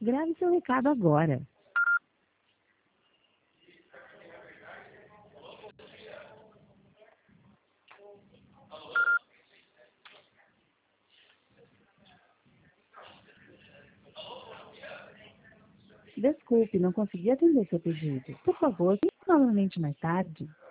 Grave seu recado agora. Desculpe, não consegui atender seu pedido. Por favor, ligue novamente mais tarde.